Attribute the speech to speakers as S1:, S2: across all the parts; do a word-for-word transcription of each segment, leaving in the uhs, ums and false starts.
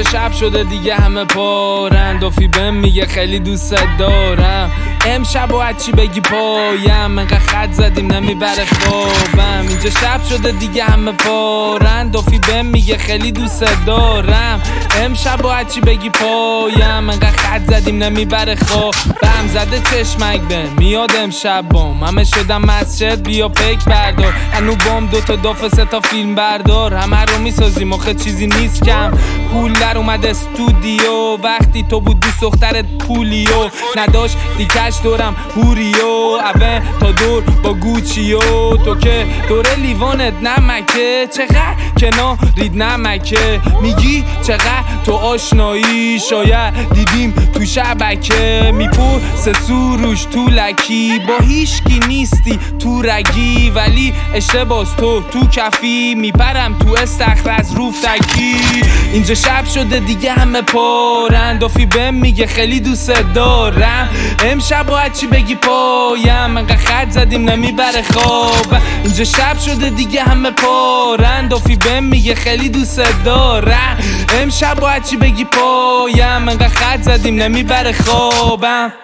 S1: اینجا شب شده دیگه همه پارن. دافی بهم میگه خیلی دوست دارم. امشب باید چی بگی پایم، انقدر خط زدیم نمیبره خوابم. اینجا شب شده دیگه همه پارن. دافی بهم میگه خیلی دوست دارم. امشب باید چی بگی پایم، انقدر خط زدیم نمیبره خوابم. زده چشمک به میاد امشب بام، همه شدم مسجد بیا پیک بردار. هنو بام دوتا دافه سه تا فیلم بردار. همه رو میسازیم آخه چیزی نیست کم. پول در اومد استودیو وقتی تو بود دوست دخترت پولیو نداشت دیکش دورم هوریو اوه تا دور با گوچیو. تو که دوره لیوانت نمکه چقدر کنار رید نمکه. میگی چقدر تو آشنایی شاید دیدیم تو شبکه. میپور سه سروش تو لکی با هیشکی نیستی تو رگی ولی اشتباس تو تو کفی. میپرم تو استخر از روفتکی. اینجا شب شده دیگه همه پارن. دافی بهم میگه خیلی دوست دارم. امشب باید چی بگی پایم، انقدر خط زدیم نمیبره خواب. اینجا شب شده دیگه همه پارن. دافی بهم میگه خیلی دوست دارم. امشب باید چی بگی پایم، انقدر خط زدیم نمیبره خوابم.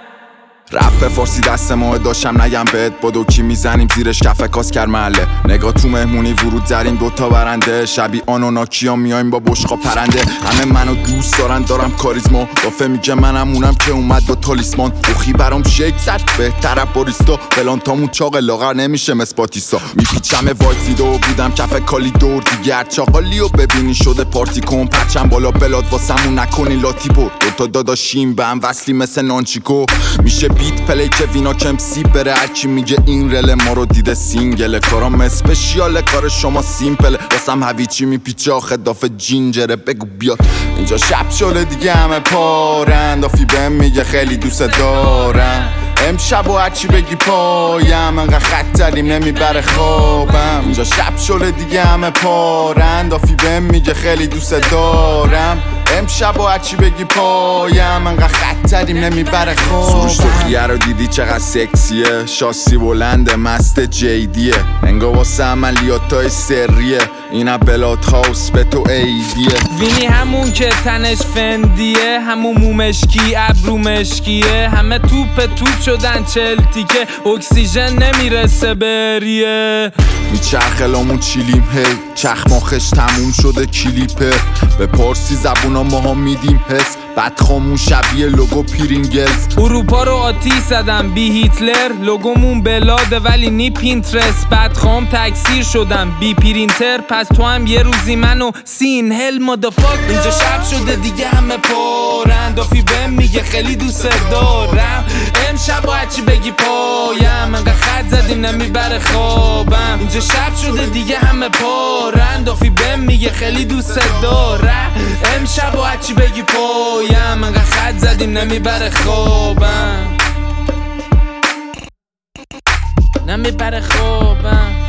S2: رپ فارسی دست ماه داشتم نگم بهت بدو کی میزنیم زیرش کف کاس کر محله. نگاه تو مهمونی ورود زدیم دوتا برنده شبی آنوناکیا میایم با بشقا پرنده. همه منو دوست دارن دارم کاریزما. دافه میگه منم اونم که اومد با تالیسمان. روخی برام شیک زد بهتر باریستا. فلان تامون چاق لاغر نمیشه مس باتیستا. میپیچم وایسیدو بودم کف کالی دور دیگر چاقالیو ببینی شده پارتی کن. پچم بالا بلاد واسمون نکنی لاتی برد. دوتا داداشیم به هم وصلی مثل نانچیکو. میشه بیت پلی که وینا کم سی بره. هرکی میگه این رل ما رو دیده سینگله. کارام اسپشیاله کار شما سیمپله. واسم هویچی میپیچه آخه دافه جینجره. بگو بیاد اینجا شب شده دیگه همه پارن. دافی بهم میگه خیلی دوست دارم. امشب و هرچی بگی پایم، انقدر خط زدیم نمیبره خوابم. اینجا شب شده دیگه همه پارن. دافی بهم میگه خیلی دوست دارم. امشب و هرچی بگی پایم، انقدر خط زدیم نمیبره خوابم. سروش تو خیه رو دیدی چقدر سکسیه. شاسی بلنده مست جیدیه. انگا واسه عملیاتای سریه. اینا بلاد هاوس به تو ایدیه.
S1: وینی همون که تنش فندیه. همون مومشکی ابرو مشکیه. همه توپ توپ شدن چلتی که اکسیژن نمیرسه بریه.
S2: میچرخلامون چیلیم هی چخماخش تموم شده کلیپه. به پارسی زبونا ماها میدیم حس. بدخامون شبیه لوگو پرینگلز.
S1: اروپا رو آتیش زدم بی هیتلر. لوگومون بلاده ولی نی پینترست. بدخام تکثیر شدم بی پرینتر. پس تو هم یه روزی منو سین هل مادافاک. اینجا شب شده دیگه همه پارن. دافی بهم میگه خیلی دوست دارم. امشب باید چی بگی پایم، انقدر خط زدیم نمیبره خوابم. اینجا شب شده دیگه همه پارن. دافی بهم میگه خیلی دوست دارم. امشب باید چی بگی پایم، انقدر خط زدیم نمیبره خوابم. نمیبره خوابم.